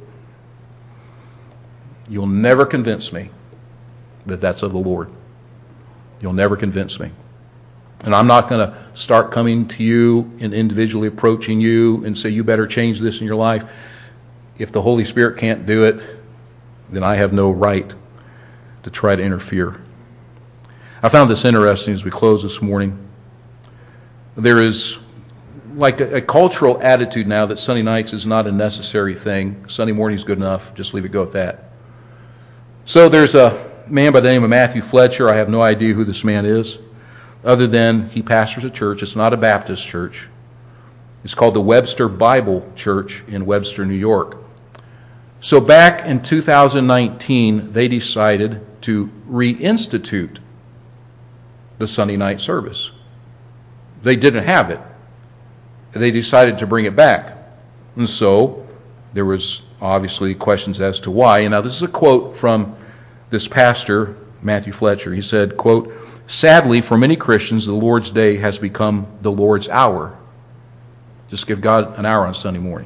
You'll never convince me that that's of the Lord. You'll never convince me. And I'm not going to start coming to you and individually approaching you and say, you better change this in your life. If the Holy Spirit can't do it, then I have no right to try to interfere. I found this interesting as we close this morning. There is like a cultural attitude now that Sunday nights is not a necessary thing. Sunday morning's good enough. Just leave it go at that. So there's a man by the name of Matthew Fletcher. I have no idea who this man is, other than he pastors a church. It's not a Baptist church. It's called the Webster Bible Church in Webster, New York. So back in 2019, they decided to reinstitute the Sunday night service. They didn't have it. They decided to bring it back. And so there was obviously questions as to why. And now this is a quote from this pastor, Matthew Fletcher. He said, quote, "Sadly, for many Christians, the Lord's Day has become the Lord's hour." Just give God an hour on Sunday morning.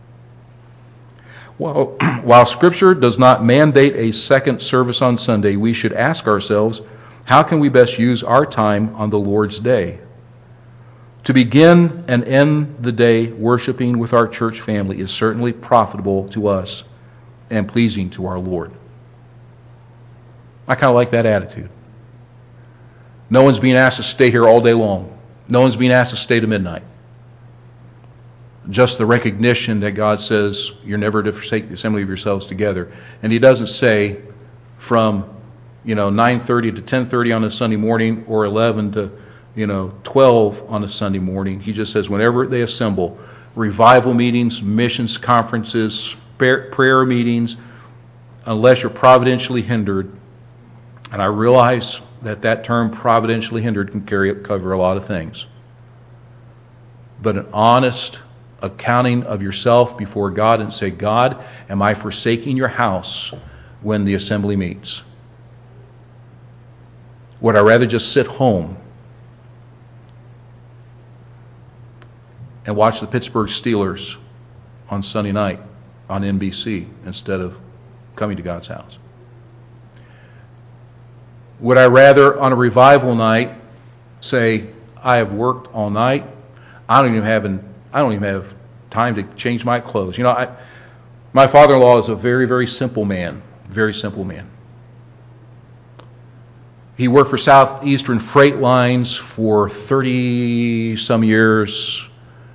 Well, while Scripture does not mandate a second service on Sunday, we should ask ourselves, how can we best use our time on the Lord's Day? To begin and end the day worshiping with our church family is certainly profitable to us and pleasing to our Lord. I kind of like that attitude. No one's being asked to stay here all day long. No one's being asked to stay to midnight. Just the recognition that God says you're never to forsake the assembly of yourselves together. And he doesn't say from 9:30 to 10:30 on a Sunday morning or 11 to 12 on a Sunday morning. He just says whenever they assemble, revival meetings, missions conferences, prayer meetings, unless you're providentially hindered. And I realize that term providentially hindered can cover a lot of things. But an honest accounting of yourself before God and say, God, am I forsaking your house when the assembly meets? Would I rather just sit home and watch the Pittsburgh Steelers on Sunday night on NBC instead of coming to God's house? Would I rather on a revival night say, I have worked all night, I don't even have time to change my clothes. My father-in-law is a very, very simple man. Very simple man. He worked for Southeastern Freight Lines for 30-some years.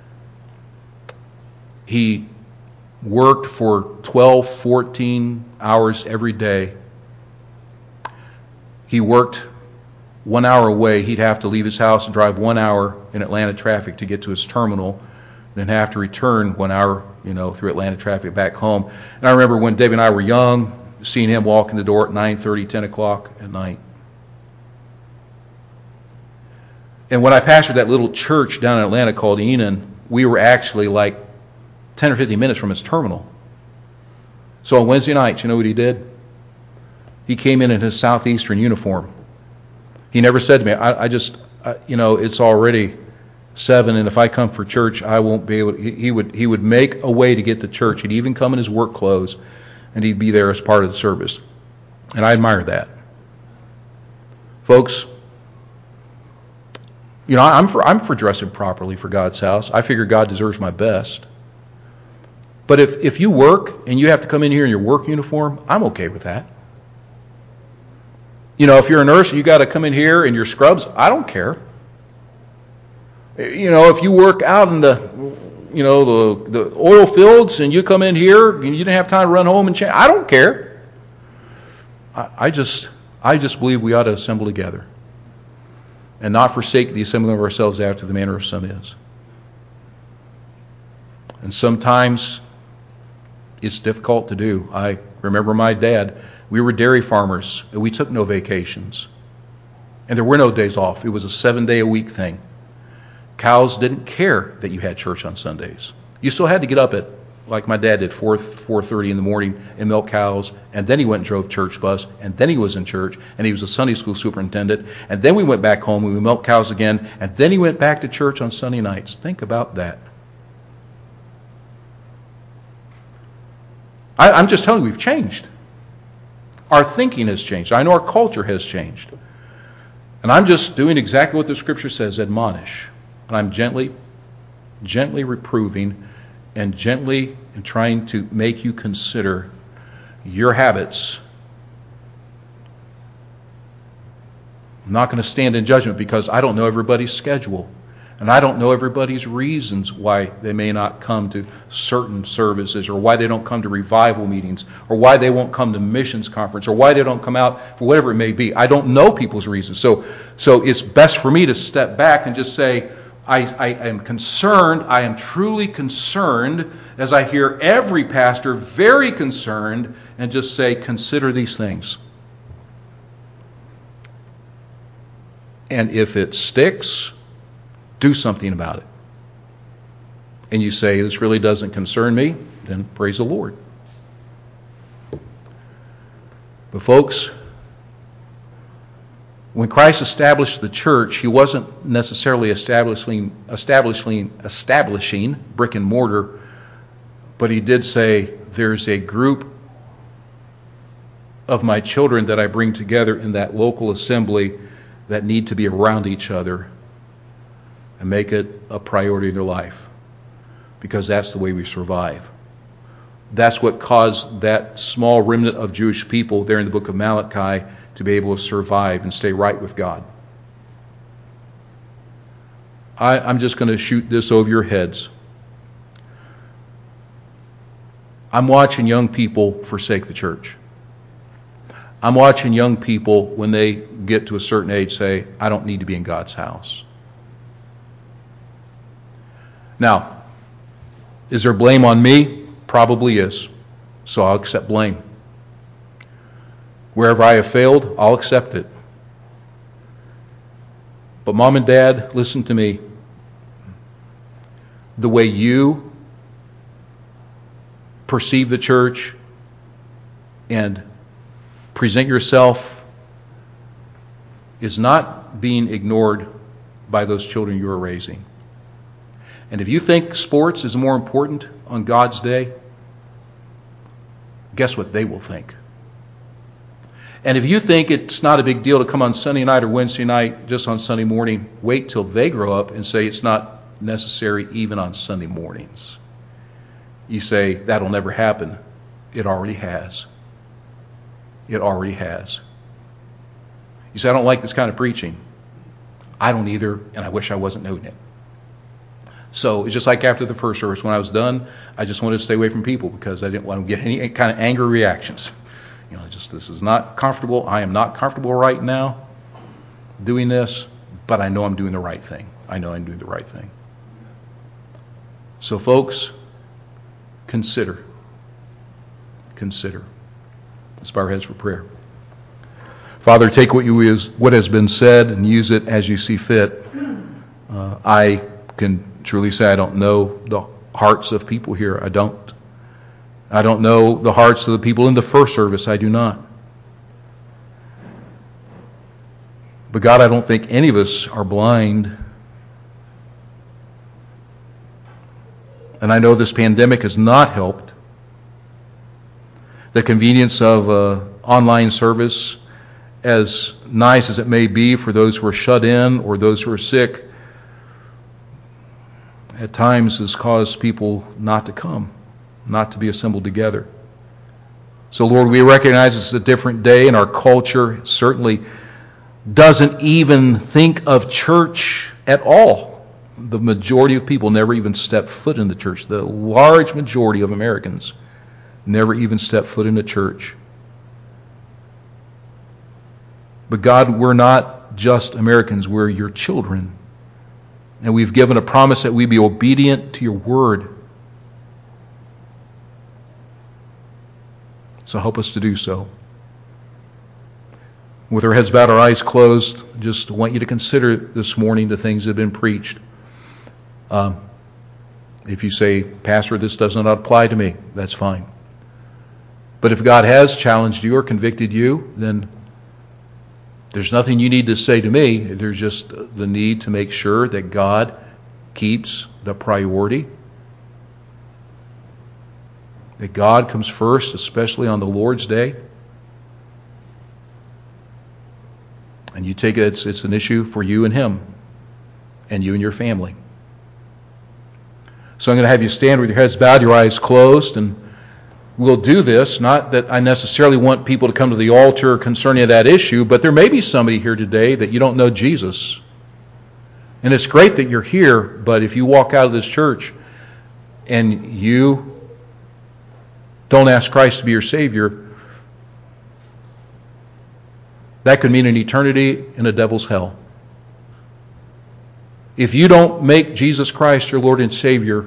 He worked for 12, 14 hours every day. He worked 1 hour away. He'd have to leave his house and drive 1 hour in Atlanta traffic to get to his terminal, then have to return 1 hour, through Atlanta traffic back home. And I remember when Dave and I were young, seeing him walk in the door at 9:30, 10 o'clock at night. And when I pastored that little church down in Atlanta called Enon, we were actually like 10 or 15 minutes from his terminal. So on Wednesday nights, you know what he did? He came in his Southeastern uniform. He never said to me, it's already 7, and if I come for church, I won't be able to. He would make a way to get to church. He'd even come in his work clothes, and he'd be there as part of the service. And I admired that. Folks, I'm for dressing properly for God's house. I figure God deserves my best. But if you work and you have to come in here in your work uniform, I'm okay with that. If you're a nurse and you got to come in here in your scrubs, I don't care. If you work out in the oil fields and you come in here and you didn't have time to run home and change, I don't care. I just believe we ought to assemble together and not forsake the assembling of ourselves after the manner of some is. And sometimes it's difficult to do. I remember my dad. We were dairy farmers, and we took no vacations. And there were no days off. It was a 7-day-a-week thing. Cows didn't care that you had church on Sundays. You still had to get up at, like my dad did, 4:30 in the morning and milk cows, and then he went and drove church bus, and then he was in church, and he was a Sunday school superintendent, and then we went back home and we milked cows again, and then he went back to church on Sunday nights. Think about that. I'm just telling you, we've changed. Our thinking has changed. I know our culture has changed. And I'm just doing exactly what the Scripture says, admonish. And I'm gently reproving and gently trying to make you consider your habits. I'm not going to stand in judgment because I don't know everybody's schedule. And I don't know everybody's reasons why they may not come to certain services, or why they don't come to revival meetings, or why they won't come to missions conference, or why they don't come out for whatever it may be. I don't know people's reasons. So it's best for me to step back and just say, I am concerned, I am truly concerned, as I hear every pastor very concerned, and just say, consider these things. And if it sticks, do something about it. And you say, this really doesn't concern me, then praise the Lord. But folks, when Christ established the church, he wasn't necessarily establishing brick and mortar, but he did say, there's a group of my children that I bring together in that local assembly that need to be around each other and make it a priority in their life, because that's the way we survive. That's what caused that small remnant of Jewish people there in the book of Malachi to be able to survive and stay right with God. I'm just going to shoot this over your heads. I'm watching young people forsake the church. I'm watching young people, when they get to a certain age, say, I don't need to be in God's house. Now, is there blame on me? Probably is. So I'll accept blame. Wherever I have failed, I'll accept it. But Mom and Dad, listen to me. The way you perceive the church and present yourself is not being ignored by those children you are raising. And if you think sports is more important on God's day, guess what they will think. And if you think it's not a big deal to come on Sunday night or Wednesday night, just on Sunday morning, wait till they grow up and say it's not necessary even on Sunday mornings. You say, that'll never happen. It already has. It already has. You say, I don't like this kind of preaching. I don't either, and I wish I wasn't doing it. So it's just like after the first service, when I was done, I just wanted to stay away from people because I didn't want to get any kind of angry reactions. This is not comfortable. I am not comfortable right now doing this, but I know I'm doing the right thing. I know I'm doing the right thing. So folks, consider. Let's bow our heads for prayer. Father, take what has been said and use it as you see fit. I can truly say I don't know the hearts of people here. I don't know the hearts of the people in the first service. I do not. But God, I don't think any of us are blind. And I know this pandemic has not helped. The convenience of online service, as nice as it may be for those who are shut in or those who are sick, at times has caused people not to come, not to be assembled together. So Lord, we recognize it's a different day, and our culture certainly doesn't even think of church at all. The majority of people never even step foot in the church. The large majority of Americans never even step foot in the church. But God, we're not just Americans, we're your children. And we've given a promise that we be obedient to your word. So help us to do so. With our heads bowed, our eyes closed, just want you to consider this morning the things that have been preached. If you say, Pastor, this does not apply to me, that's fine. But if God has challenged you or convicted you, then there's nothing you need to say to me. There's just the need to make sure that God keeps the priority. That God comes first, especially on the Lord's Day. And you take it, it's an issue for you and Him, and you and your family. So I'm going to have you stand with your heads bowed, your eyes closed, and we'll do this. Not that I necessarily want people to come to the altar concerning that issue, but there may be somebody here today that you don't know Jesus. And it's great that you're here, but if you walk out of this church and you don't ask Christ to be your Savior, that could mean an eternity in a devil's hell. If you don't make Jesus Christ your Lord and Savior,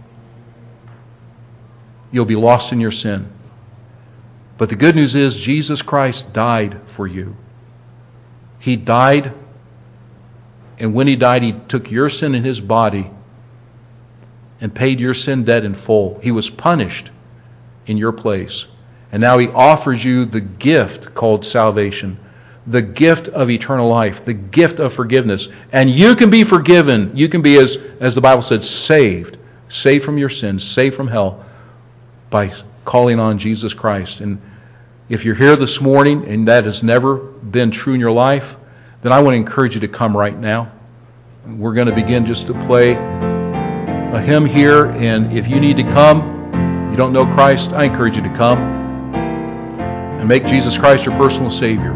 you'll be lost in your sin. But the good news is Jesus Christ died for you. He died, and when He died, He took your sin in His body and paid your sin debt in full. He was punished in your place. And now He offers you the gift called salvation, the gift of eternal life, the gift of forgiveness. And you can be forgiven. You can be, as the Bible said, saved from your sins, saved from hell by calling on Jesus Christ. And if you're here this morning and that has never been true in your life, then I want to encourage you to come right now. We're going to begin just to play a hymn here. And if you need to come, you don't know Christ, I encourage you to come and make Jesus Christ your personal Savior.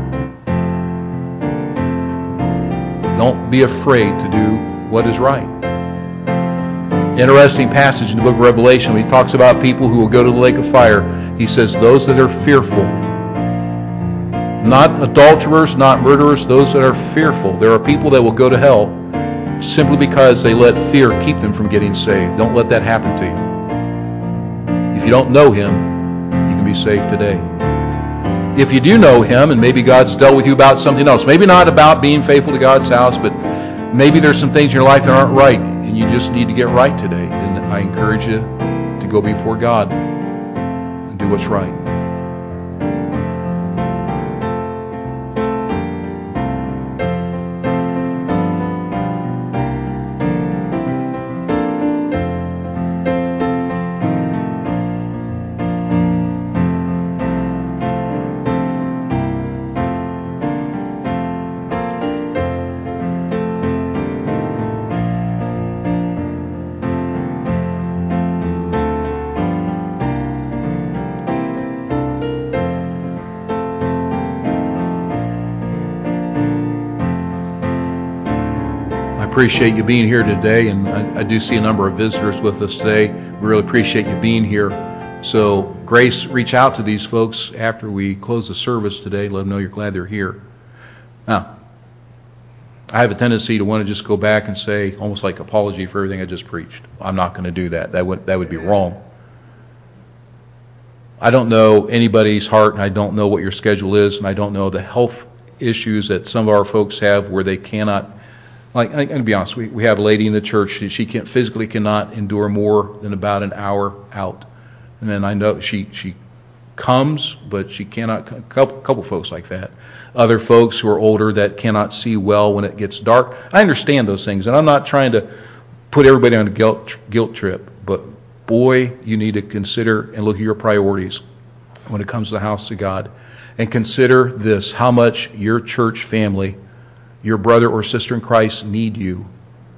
Don't be afraid to do what is right. Interesting passage in the book of Revelation when he talks about people who will go to the lake of fire. He says those that are fearful, not adulterers, not murderers, those that are fearful. There are people that will go to hell simply because they let fear keep them from getting saved. Don't let that happen to you. If you don't know Him, you can be saved today. If you do know Him, and maybe God's dealt with you about something else, maybe not about being faithful to God's house, but Maybe there's some things in your life that aren't right, and you just need to get right today. Then I encourage you to go before God and do what's right. Appreciate you being here today, and I do see a number of visitors with us today. We really appreciate you being here. So, Grace, reach out to these folks after we close the service today. Let them know you're glad they're here. Now, I have a tendency to want to just go back and say, almost like apology for everything I just preached. I'm not going to do that. That would be wrong. I don't know anybody's heart, and I don't know what your schedule is, and I don't know the health issues that some of our folks have where they cannot. Like, I'm going to be honest, we have a lady in the church, she physically cannot endure more than about an hour out. And then I know she comes, but she cannot, a couple folks like that. Other folks who are older that cannot see well when it gets dark. I understand those things, and I'm not trying to put everybody on a guilt trip, but boy, you need to consider and look at your priorities when it comes to the house of God. And consider this, how much your church family, your brother or sister in Christ need you.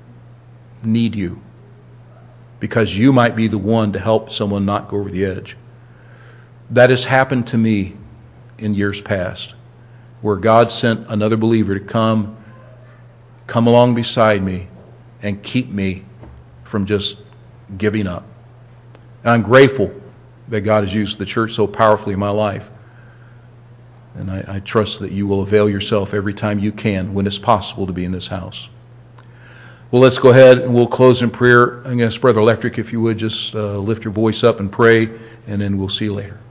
Because you might be the one to help someone not go over the edge. That has happened to me in years past, where God sent another believer to come along beside me and keep me from just giving up. And I'm grateful that God has used the church so powerfully in my life. And I trust that you will avail yourself every time you can when it's possible to be in this house. Well, let's go ahead and we'll close in prayer. I'm going to ask Brother Electric, if you would just lift your voice up and pray, and then we'll see you later.